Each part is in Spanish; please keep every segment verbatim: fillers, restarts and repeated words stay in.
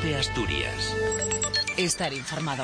COPE Asturias. Estar informado.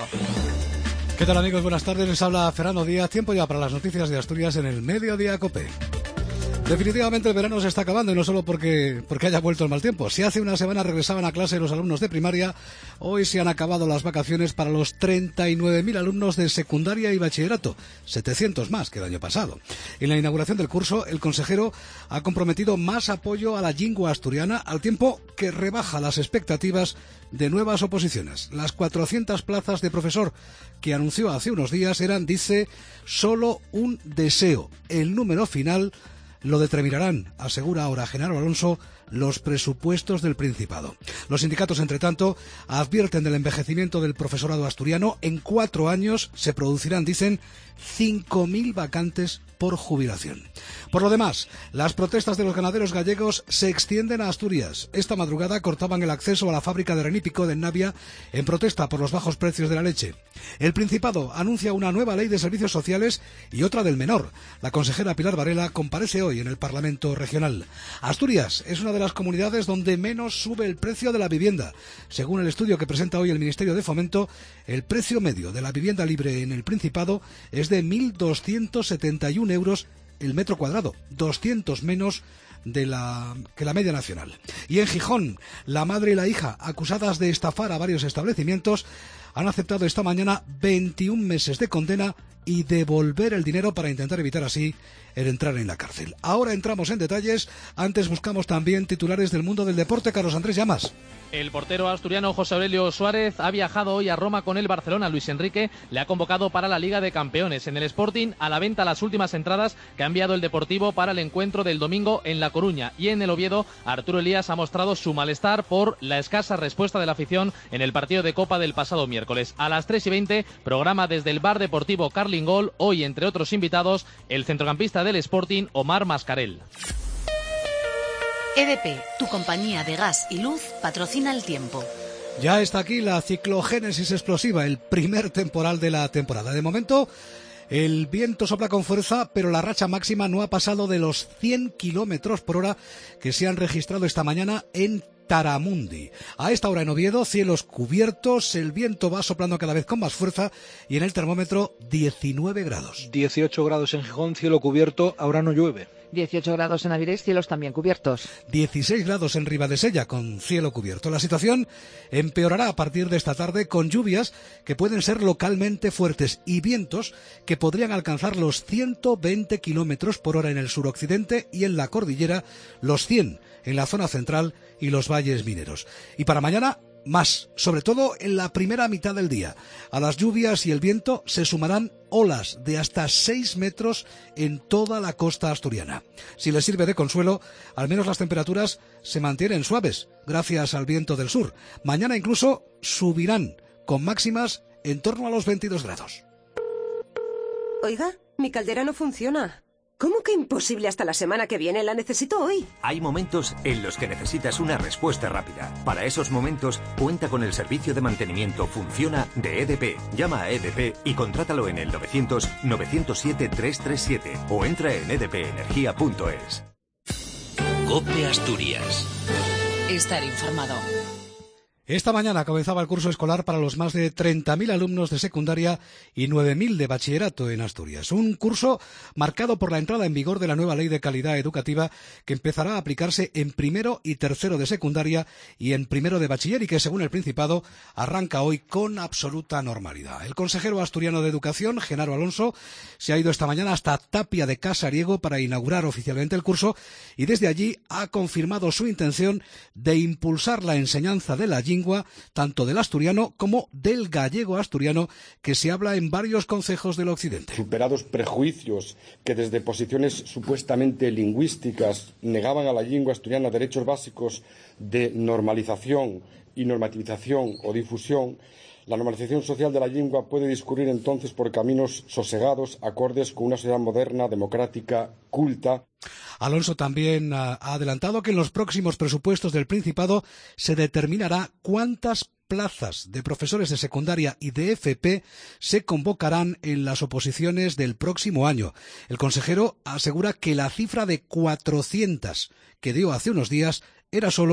¿Qué tal, amigos? Buenas tardes, les habla Fernando Díaz. Tiempo ya para las noticias de Asturias en el Mediodía COPE. Definitivamente el verano se está acabando, y no solo porque, porque haya vuelto el mal tiempo. Si hace una semana regresaban a clase los alumnos de primaria, hoy se han acabado las vacaciones para los treinta y nueve mil alumnos de secundaria y bachillerato, setecientos más que el año pasado. En la inauguración del curso, el consejero ha comprometido más apoyo a la lingua asturiana, al tiempo que rebaja las expectativas de nuevas oposiciones. Las cuatrocientas plazas de profesor que anunció hace unos días eran, dice, solo un deseo. El número final lo determinarán, asegura ahora Genaro Alonso, los presupuestos del Principado. Los sindicatos, entre tanto, advierten del envejecimiento del profesorado asturiano. En cuatro años se producirán, dicen, cinco mil vacantes por jubilación. Por lo demás, las protestas de los ganaderos gallegos se extienden a Asturias. Esta madrugada cortaban el acceso a la fábrica de Renípico de Navia en protesta por los bajos precios de la leche. El Principado anuncia una nueva ley de servicios sociales y otra del menor. La consejera Pilar Varela comparece hoy en el Parlamento Regional. Asturias es una de las comunidades donde menos sube el precio de la vivienda. Según el estudio que presenta hoy el Ministerio de Fomento, el precio medio de la vivienda libre en el Principado es de mil doscientos setenta y un euros el metro cuadrado, doscientos menos de la que la media nacional. Y en Gijón, la madre y la hija, acusadas de estafar a varios establecimientos, han aceptado esta mañana veintiún meses de condena y devolver el dinero para intentar evitar así el entrar en la cárcel. Ahora entramos en detalles. Antes buscamos también titulares del mundo del deporte. Carlos Andrés Llamas. El portero asturiano José Aurelio Suárez ha viajado hoy a Roma con el Barcelona. Luis Enrique le ha convocado para la Liga de Campeones. En el Sporting, a la venta las últimas entradas que ha enviado el Deportivo para el encuentro del domingo en La Coruña. Y en el Oviedo, Arturo Elías ha mostrado su malestar por la escasa respuesta de la afición en el partido de Copa del pasado miércoles. A las tres y veinte, programa desde el Bar Deportivo Carlingol. Hoy, entre otros invitados, el centrocampista del Sporting, Omar Mascarell. E D P, tu compañía de gas y luz, patrocina el tiempo. Ya está aquí la ciclogénesis explosiva, el primer temporal de la temporada. De momento, el viento sopla con fuerza, pero la racha máxima no ha pasado de los cien kilómetros por hora que se han registrado esta mañana en Taramundi. A esta hora en Oviedo, cielos cubiertos, el viento va soplando cada vez con más fuerza y en el termómetro diecinueve grados. dieciocho grados en Gijón, cielo cubierto, ahora no llueve. dieciocho grados en Avilés, cielos también cubiertos. dieciséis grados en Ribadesella, con cielo cubierto. La situación empeorará a partir de esta tarde con lluvias que pueden ser localmente fuertes y vientos que podrían alcanzar los ciento veinte kilómetros por hora en el suroccidente y en la cordillera, los cien en la zona central y los valles mineros. Y para mañana, más, sobre todo en la primera mitad del día. A las lluvias y el viento se sumarán olas de hasta seis metros en toda la costa asturiana. Si les sirve de consuelo, al menos las temperaturas se mantienen suaves, gracias al viento del sur. Mañana incluso subirán, con máximas en torno a los veintidós grados. Oiga, mi caldera no funciona. ¿Cómo que imposible hasta la semana que viene? La necesito hoy. Hay momentos en los que necesitas una respuesta rápida. Para esos momentos, cuenta con el servicio de mantenimiento Funciona de E D P. Llama a E D P y contrátalo en el novecientos, novecientos siete, trescientos treinta y siete o entra en e d p energía punto es. COPE Asturias. Estar informado. Esta mañana comenzaba el curso escolar para los más de treinta mil alumnos de secundaria y nueve mil de bachillerato en Asturias. Un curso marcado por la entrada en vigor de la nueva Ley de Calidad Educativa que empezará a aplicarse en primero y tercero de secundaria y en primero de bachiller y que, según el Principado, arranca hoy con absoluta normalidad. El consejero asturiano de Educación, Genaro Alonso, se ha ido esta mañana hasta Tapia de Casariego para inaugurar oficialmente el curso y desde allí ha confirmado su intención de impulsar la enseñanza de la lengua tanto del asturiano como del gallego asturiano, que se habla en varios concejos del occidente. Superados prejuicios que desde posiciones supuestamente lingüísticas negaban a la lengua asturiana derechos básicos de normalización y normativización o difusión, la normalización social de la lengua puede discurrir entonces por caminos sosegados, acordes con una sociedad moderna, democrática, culta. Alonso también ha adelantado que en los próximos presupuestos del Principado se determinará cuántas plazas de profesores de secundaria y de F P se convocarán en las oposiciones del próximo año. El consejero asegura que la cifra de cuatrocientas que dio hace unos días era solo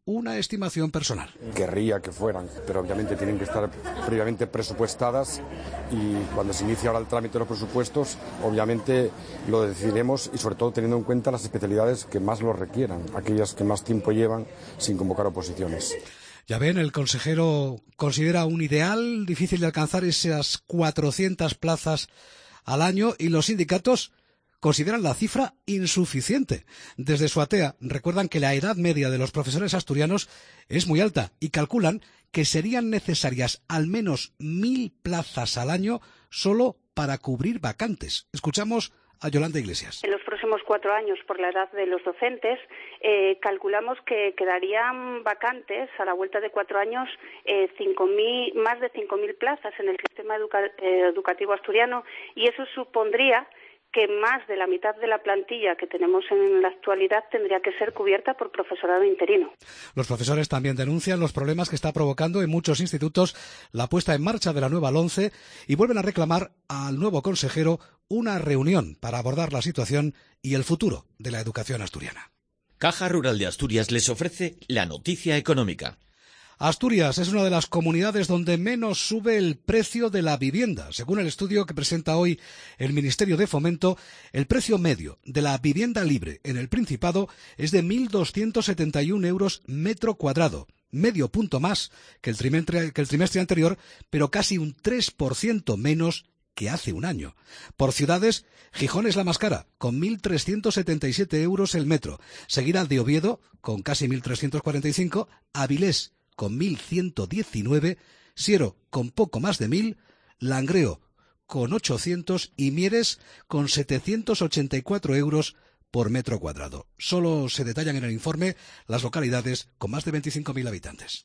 una estimación personal. Querría que fueran, pero obviamente tienen que estar previamente presupuestadas y cuando se inicie ahora el trámite de los presupuestos, obviamente lo decidiremos y sobre todo teniendo en cuenta las especialidades que más lo requieran, aquellas que más tiempo llevan sin convocar oposiciones. Ya ven, el consejero considera un ideal difícil de alcanzar esas cuatrocientas plazas al año y los sindicatos consideran la cifra insuficiente. Desde Suatea recuerdan que la edad media de los profesores asturianos es muy alta y calculan que serían necesarias al menos mil plazas al año solo para cubrir vacantes. Escuchamos a Yolanda Iglesias. En los próximos cuatro años, por la edad de los docentes, eh, calculamos que quedarían vacantes a la vuelta de cuatro años eh, cinco mil, más de cinco mil plazas en el sistema educa- eh, educativo asturiano, y eso supondría que más de la mitad de la plantilla que tenemos en la actualidad tendría que ser cubierta por profesorado interino. Los profesores también denuncian los problemas que está provocando en muchos institutos la puesta en marcha de la nueva LOMCE y vuelven a reclamar al nuevo consejero una reunión para abordar la situación y el futuro de la educación asturiana. Caja Rural de Asturias les ofrece la noticia económica. Asturias es una de las comunidades donde menos sube el precio de la vivienda. Según el estudio que presenta hoy el Ministerio de Fomento, el precio medio de la vivienda libre en el Principado es de mil doscientos setenta y un euros metro cuadrado, medio punto más que el trimestre, que el trimestre anterior, pero casi un tres por ciento menos que hace un año. Por ciudades, Gijón es la más cara, con mil trescientos setenta y siete euros el metro, seguida de Oviedo, con casi mil trescientos cuarenta y cinco, Avilés, con mil ciento diecinueve, Siero con poco más de mil, Langreo con ochocientos y Mieres con setecientos ochenta y cuatro euros por metro cuadrado. Solo se detallan en el informe las localidades con más de veinticinco mil habitantes.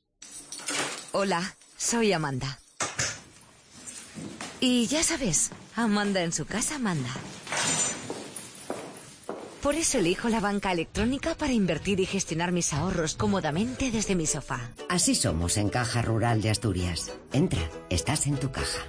Hola, soy Amanda. Y ya sabes, Amanda en su casa manda. Por eso elijo la banca electrónica para invertir y gestionar mis ahorros cómodamente desde mi sofá. Así somos en Caja Rural de Asturias. Entra, estás en tu caja.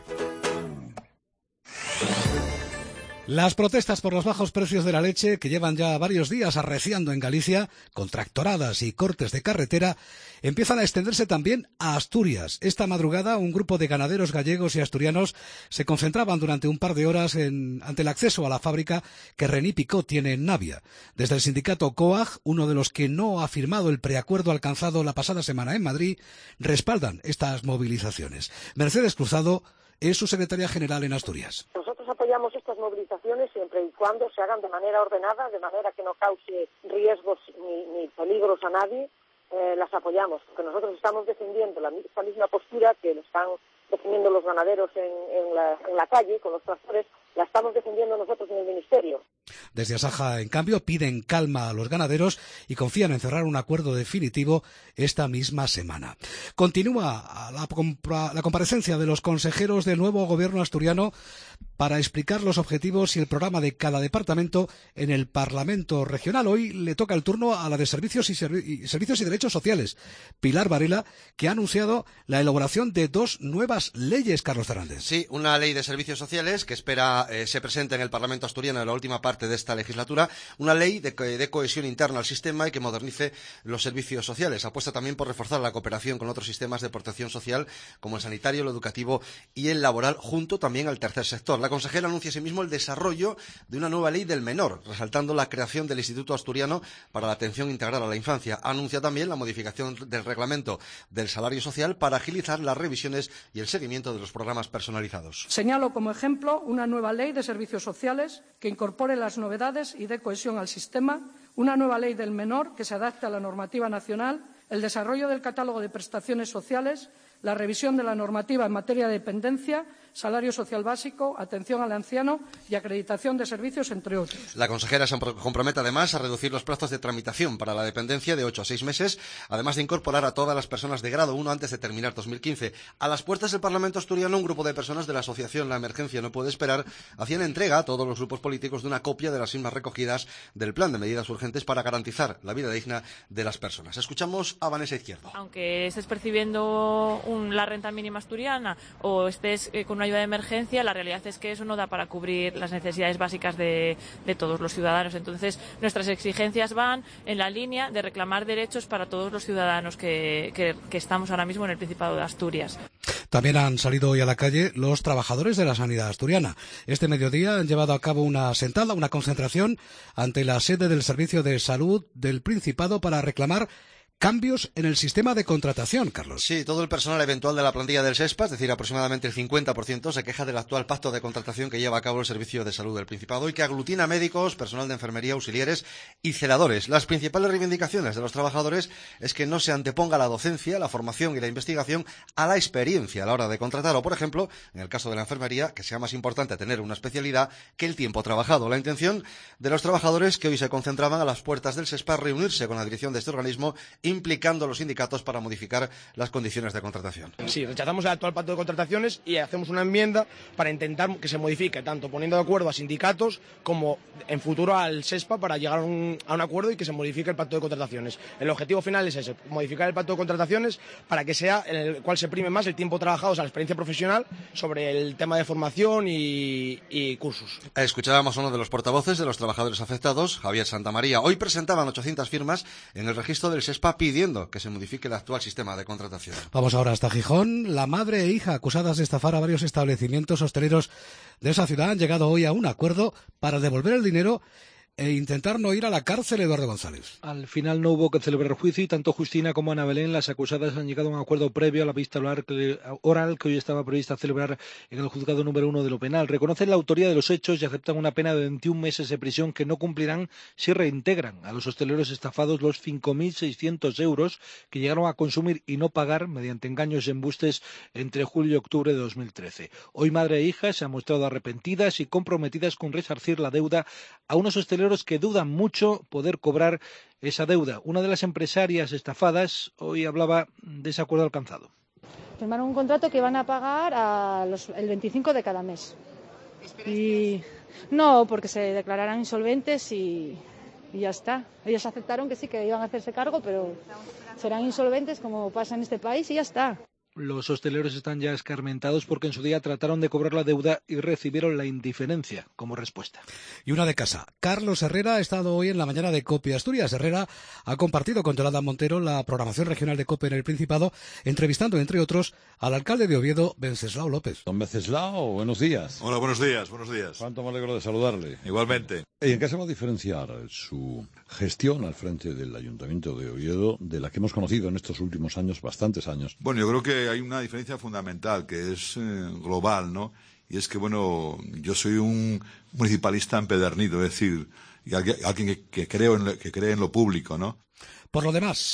Las protestas por los bajos precios de la leche, que llevan ya varios días arreciando en Galicia, con tractoradas y cortes de carretera, empiezan a extenderse también a Asturias. Esta madrugada, un grupo de ganaderos gallegos y asturianos se concentraban durante un par de horas en, ante el acceso a la fábrica que René Picot tiene en Navia. Desde el sindicato COAG, uno de los que no ha firmado el preacuerdo alcanzado la pasada semana en Madrid, respaldan estas movilizaciones. Mercedes Cruzado es su secretaria general en Asturias. Nosotros apoyamos estas movilizaciones siempre y cuando se hagan de manera ordenada, de manera que no cause riesgos ni, ni peligros a nadie. Eh, las apoyamos, porque nosotros estamos defendiendo la, esta misma postura que están defendiendo los ganaderos en, en, la, en la calle, con los tractores, la estamos defendiendo nosotros en el Ministerio. Desde Asaja, en cambio, piden calma a los ganaderos y confían en cerrar un acuerdo definitivo esta misma semana. Continúa la, la comparecencia de los consejeros del nuevo gobierno asturiano para explicar los objetivos y el programa de cada departamento en el Parlamento regional. Hoy le toca el turno a la de Servicios y, Servi- y Servicios y Derechos Sociales, Pilar Varela, que ha anunciado la elaboración de dos nuevas leyes, Carlos Fernández. Sí, una ley de servicios sociales que espera eh, se presente en el Parlamento asturiano en la última parte de esta legislatura, una ley de, de cohesión interna al sistema y que modernice los servicios sociales. Apuesta también por reforzar la cooperación con otros sistemas de protección social, como el sanitario, el educativo y el laboral, junto también al tercer sector. La consejera anuncia asimismo el desarrollo de una nueva ley del menor, resaltando la creación del Instituto Asturiano para la Atención Integral a la Infancia. Anuncia también la modificación del reglamento del salario social para agilizar las revisiones y el seguimiento de los programas personalizados. Señalo como ejemplo una nueva ley de servicios sociales que incorpore las novedades y dé cohesión al sistema, una nueva ley del menor que se adapte a la normativa nacional, el desarrollo del catálogo de prestaciones sociales, la revisión de la normativa en materia de dependencia, salario social básico, atención al anciano y acreditación de servicios, entre otros. La consejera se compromete además a reducir los plazos de tramitación para la dependencia de ocho a seis meses, además de incorporar a todas las personas de grado uno antes de terminar dos mil quince. A las puertas del Parlamento asturiano, un grupo de personas de la asociación La Emergencia No Puede Esperar hacían entrega a todos los grupos políticos de una copia de las mismas recogidas del Plan de Medidas Urgentes para garantizar la vida digna de las personas. Escuchamos a Vanessa Izquierdo. Aunque estés percibiendo un un, la renta mínima asturiana o estés eh, con una ayuda de emergencia, la realidad es que eso no da para cubrir las necesidades básicas de, de todos los ciudadanos. Entonces, nuestras exigencias van en la línea de reclamar derechos para todos los ciudadanos que, que, que estamos ahora mismo en el Principado de Asturias. También han salido hoy a la calle los trabajadores de la sanidad asturiana. Este mediodía han llevado a cabo una sentada, una concentración ante la sede del Servicio de Salud del Principado para reclamar cambios en el sistema de contratación, Carlos. Sí, todo el personal eventual de la plantilla del SESPA, es decir, aproximadamente el cincuenta por ciento, se queja del actual pacto de contratación que lleva a cabo el Servicio de Salud del Principado y que aglutina médicos, personal de enfermería, auxiliares y celadores. Las principales reivindicaciones de los trabajadores es que no se anteponga la docencia, la formación y la investigación a la experiencia a la hora de contratar o, por ejemplo, en el caso de la enfermería, que sea más importante tener una especialidad que el tiempo trabajado. La intención de los trabajadores que hoy se concentraban a las puertas del SESPA es reunirse con la dirección de este organismo implicando a los sindicatos para modificar las condiciones de contratación. Sí, rechazamos el actual pacto de contrataciones y hacemos una enmienda para intentar que se modifique, tanto poniendo de acuerdo a sindicatos como en futuro al SESPA para llegar a un, a un acuerdo y que se modifique el pacto de contrataciones. El objetivo final es ese, modificar el pacto de contrataciones para que sea en el cual se prime más el tiempo trabajado, o sea, la experiencia profesional sobre el tema de formación y, y cursos. Escuchábamos a uno de los portavoces de los trabajadores afectados, Javier Santamaría. Hoy presentaban ochocientas firmas en el registro del SESPA pidiendo que se modifique el actual sistema de contratación. Vamos ahora hasta Gijón. La madre e hija acusadas de estafar a varios establecimientos hosteleros de esa ciudad han llegado hoy a un acuerdo para devolver el dinero e intentar no ir a la cárcel, Eduardo González. Al final no hubo que celebrar juicio y tanto Justina como Ana Belén, las acusadas, han llegado a un acuerdo previo a la vista oral que hoy estaba prevista celebrar en el juzgado número uno de lo penal. Reconocen la autoría de los hechos y aceptan una pena de veintiún meses de prisión que no cumplirán si reintegran a los hosteleros estafados los cinco mil seiscientos euros que llegaron a consumir y no pagar mediante engaños y embustes entre julio y octubre de dos mil trece. Hoy madre e hija se han mostrado arrepentidas y comprometidas con resarcir la deuda a unos hosteleros que dudan mucho poder cobrar esa deuda. Una de las empresarias estafadas hoy hablaba de ese acuerdo alcanzado. Firmaron un contrato que van a pagar a los, el veinticinco de cada mes. Y no, porque se declararán insolventes y, y ya está. Ellos aceptaron que sí, que iban a hacerse cargo, pero serán insolventes como pasa en este país y ya está. Los hosteleros están ya escarmentados porque en su día trataron de cobrar la deuda y recibieron la indiferencia como respuesta. Y una de casa. Carlos Herrera ha estado hoy en la mañana de COPE Asturias. Herrera ha compartido con Yolanda Montero la programación regional de COPE en el Principado, entrevistando, entre otros, al alcalde de Oviedo, Venceslao López. Don Venceslao, buenos días. Hola, buenos días, buenos días. Cuánto me alegro de saludarle. Igualmente. ¿Y en qué se va a diferenciar su gestión al frente del Ayuntamiento de Oviedo de la que hemos conocido en estos últimos años, bastantes años? Bueno, yo creo que hay una diferencia fundamental que es eh, global, ¿no? Y es que, bueno, yo soy un municipalista empedernido, es decir, y alguien, alguien que, que, creo en lo, que cree en lo público, ¿no? Por lo demás,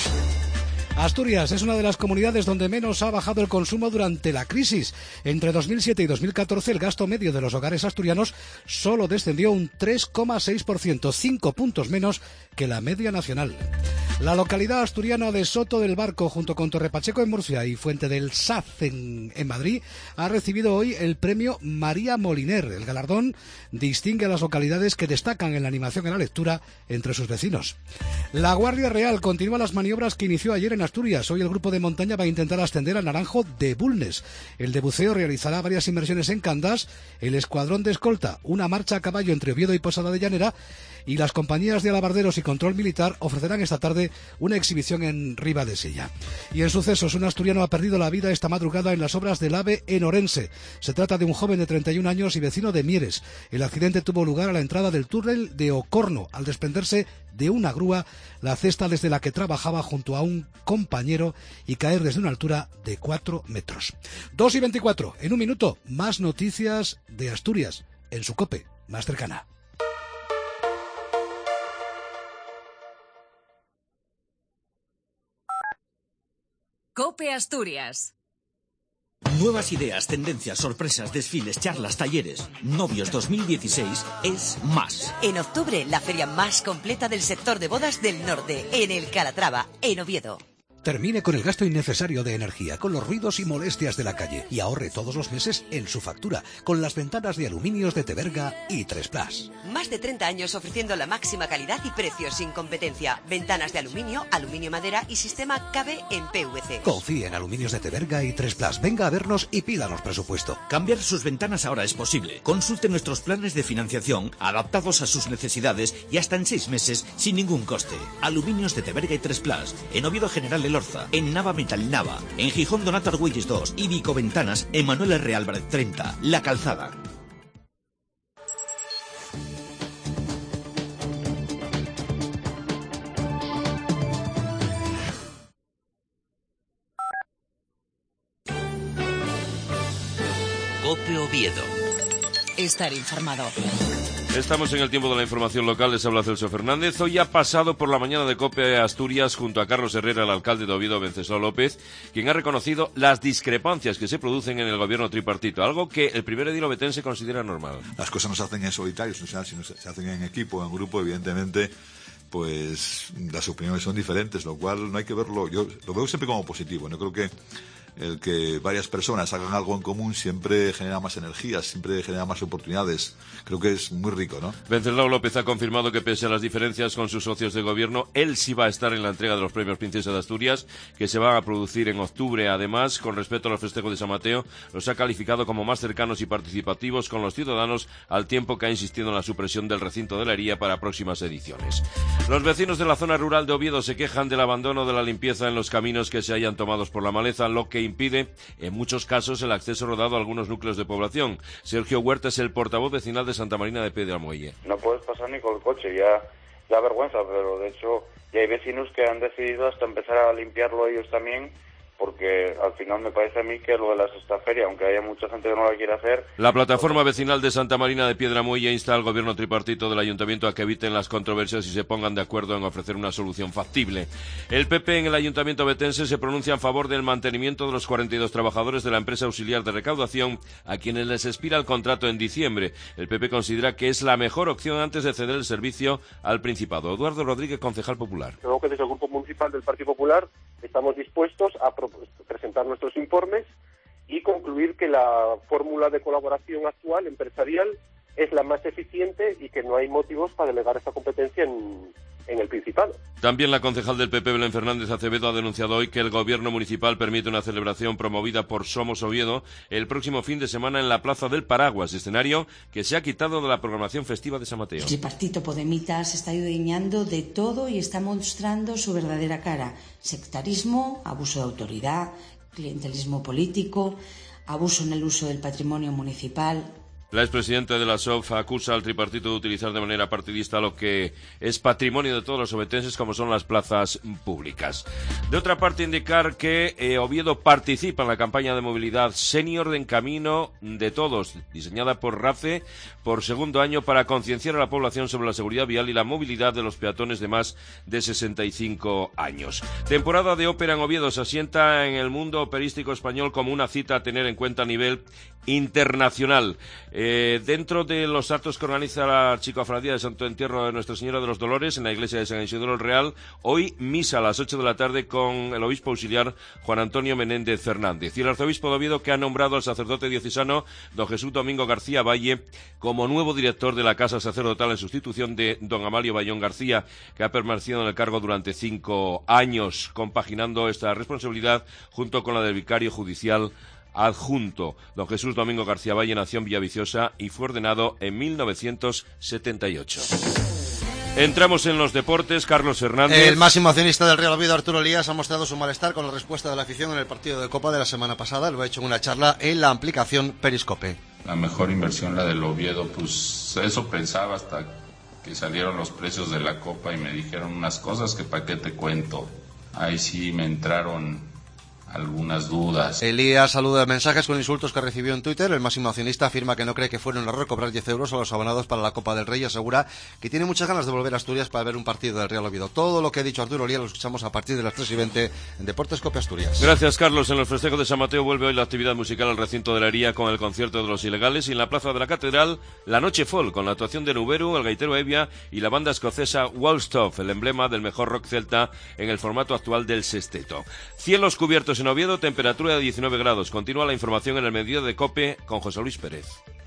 Asturias es una de las comunidades donde menos ha bajado el consumo durante la crisis. Entre dos mil siete y dos mil catorce el gasto medio de los hogares asturianos solo descendió un tres coma seis por ciento, cinco puntos menos que la media nacional. La localidad asturiana de Soto del Barco, junto con Torrepacheco en Murcia y Fuente del Saz en, en Madrid, ha recibido hoy el premio María Moliner. El galardón distingue a las localidades que destacan en la animación y la lectura entre sus vecinos. La Guardia Real continúa las maniobras que inició ayer en Asturias. Hoy el grupo de montaña va a intentar ascender al Naranjo de Bulnes. El de buceo realizará varias inmersiones en Candás, el escuadrón de escolta, una marcha a caballo entre Oviedo y Posada de Llanera, y las compañías de alabarderos y control militar ofrecerán esta tarde una exhibición en Ribadesella. Y en sucesos, un asturiano ha perdido la vida esta madrugada en las obras del AVE en Orense. Se trata de un joven de treinta y un años y vecino de Mieres. El accidente tuvo lugar a la entrada del túnel de Ocorno, al desprenderse de una grúa la cesta desde la que trabajaba junto a un compañero y caer desde una altura de cuatro metros. dos y veinticuatro. En un minuto, más noticias de Asturias en su COPE más cercana. COPE Asturias. Nuevas ideas, tendencias, sorpresas, desfiles, charlas, talleres. Novios dos mil dieciséis es más. En octubre, la feria más completa del sector de bodas del norte, en el Calatrava, en Oviedo. Termine con el gasto innecesario de energía, con los ruidos y molestias de la calle y ahorre todos los meses en su factura con las ventanas de aluminios de Teberga y tres plus. Más de treinta años ofreciendo la máxima calidad y precios sin competencia. Ventanas de aluminio, aluminio madera y sistema K B en P V C. Confíe en Aluminios de Teberga y tres plus. Venga a vernos y pídanos presupuesto. Cambiar sus ventanas ahora es posible. Consulte nuestros planes de financiación adaptados a sus necesidades y hasta en seis meses sin ningún coste. Aluminios de Teberga y tres plus. En Oviedo General Elorza, en Nava Metal Nava, en Gijón Donato Argüelles dos y Vico Ventanas en Manuel R. Álvarez treinta, La Calzada. COPE Oviedo. Estar informado. Estamos en el tiempo de la información local, les habla Celso Fernández. Hoy ha pasado por la mañana de COPE Asturias junto a Carlos Herrera, el alcalde de Oviedo, Venceslao López, quien ha reconocido las discrepancias que se producen en el gobierno tripartito, algo que el primer edil ovetense considera normal. Las cosas no se hacen en solitario, sino se hacen en equipo, en grupo, evidentemente. Pues las opiniones son diferentes, lo cual no hay que verlo, yo lo veo siempre como positivo. No creo que el que varias personas hagan algo en común siempre genera más energías, siempre genera más oportunidades. Creo que es muy rico, ¿no? Venceslao López ha confirmado que pese a las diferencias con sus socios de gobierno, él sí va a estar en la entrega de los premios Princesa de Asturias, que se van a producir en octubre. Además, con respecto a los festejos de San Mateo, los ha calificado como más cercanos y participativos con los ciudadanos, al tiempo que ha insistido en la supresión del recinto de la Hería para próximas ediciones. Los vecinos de la zona rural de Oviedo se quejan del abandono de la limpieza en los caminos que se hayan tomados por la maleza, lo que impide, en muchos casos, el acceso rodado a algunos núcleos de población. Sergio Huerta es el portavoz vecinal de Santa Marina de Piedramuelle. No puedes pasar ni con el coche, ya da vergüenza, pero de hecho ya hay vecinos que han decidido hasta empezar a limpiarlo ellos también, porque al final me parece a mí que lo de la sexta feria, aunque haya mucha gente que no la quiere hacer... La plataforma vecinal de Santa Marina de Piedramuelle insta al gobierno tripartito del ayuntamiento a que eviten las controversias y se pongan de acuerdo en ofrecer una solución factible. El P P en el ayuntamiento ovetense se pronuncia en favor del mantenimiento de los cuarenta y dos trabajadores de la empresa auxiliar de recaudación a quienes les expira el contrato en diciembre. El P P considera que es la mejor opción antes de ceder el servicio al Principado. Eduardo Rodríguez, concejal popular. Creo que desde el Grupo Municipal del Partido Popular estamos dispuestos a presentar nuestros informes y concluir que la fórmula de colaboración actual empresarial es la más eficiente y que no hay motivos para delegar esta competencia en, en el Principado. También la concejal del P P, Belén Fernández Acevedo, ha denunciado hoy que el gobierno municipal permite una celebración promovida por Somos Oviedo el próximo fin de semana en la Plaza del Paraguas, escenario que se ha quitado de la programación festiva de San Mateo. El tripartito podemita se está adueñando de todo y está mostrando su verdadera cara: sectarismo, abuso de autoridad, clientelismo político, abuso en el uso del patrimonio municipal. La expresidenta de la S O F acusa al tripartito de utilizar de manera partidista lo que es patrimonio de todos los ovetenses, como son las plazas públicas. De otra parte, indicar que eh, Oviedo participa en la campaña de movilidad senior de En Camino de Todos, diseñada por RACE por segundo año para concienciar a la población sobre la seguridad vial y la movilidad de los peatones de más de sesenta y cinco años. Temporada de ópera en Oviedo se asienta en el mundo operístico español como una cita a tener en cuenta a nivel internacional. Eh, dentro de los actos que organiza la Archicofradía de Santo Entierro de Nuestra Señora de los Dolores en la iglesia de San Isidro el Real, hoy misa a las ocho de la tarde con el obispo auxiliar Juan Antonio Menéndez Fernández y el arzobispo de Oviedo, que ha nombrado al sacerdote diocesano don Jesús Domingo García Valle como nuevo director de la Casa Sacerdotal en sustitución de don Amalio Bayón García, que ha permanecido en el cargo durante cinco años, compaginando esta responsabilidad junto con la del vicario judicial adjunto. Don Jesús Domingo García Valle nació en Villaviciosa y fue ordenado en mil novecientos setenta y ocho. Entramos en los deportes. Carlos Hernández. El máximo accionista del Real Oviedo, Arturo Elías, ha mostrado su malestar con la respuesta de la afición en el partido de Copa de la semana pasada. Lo ha hecho en una charla en la aplicación Periscope. La mejor inversión, la del Oviedo, pues eso pensaba hasta que salieron los precios de la Copa y me dijeron unas cosas que para qué te cuento. Ahí sí me entraron algunas dudas. Elías saluda mensajes con insultos que recibió en Twitter. El máximo accionista afirma que no cree que fuera un error cobrar diez euros a los abonados para la Copa del Rey y asegura que tiene muchas ganas de volver a Asturias para ver un partido del Real Oviedo. Todo lo que ha dicho Arturo Oría lo escuchamos a partir de las tres y veinte en Deportes Cope Asturias. Gracias, Carlos. En los festejos de San Mateo vuelve hoy la actividad musical al recinto de la Hería con el concierto de los Ilegales y en la plaza de la Catedral la Noche Folk con la actuación de Nuberu, el gaitero Evia y la banda escocesa Wallstop, el emblema del mejor rock celta en el formato actual del sexteto. Cielos cubiertos en Oviedo, temperatura de diecinueve grados. Continúa la información en el mediodía de COPE con José Luis Pérez.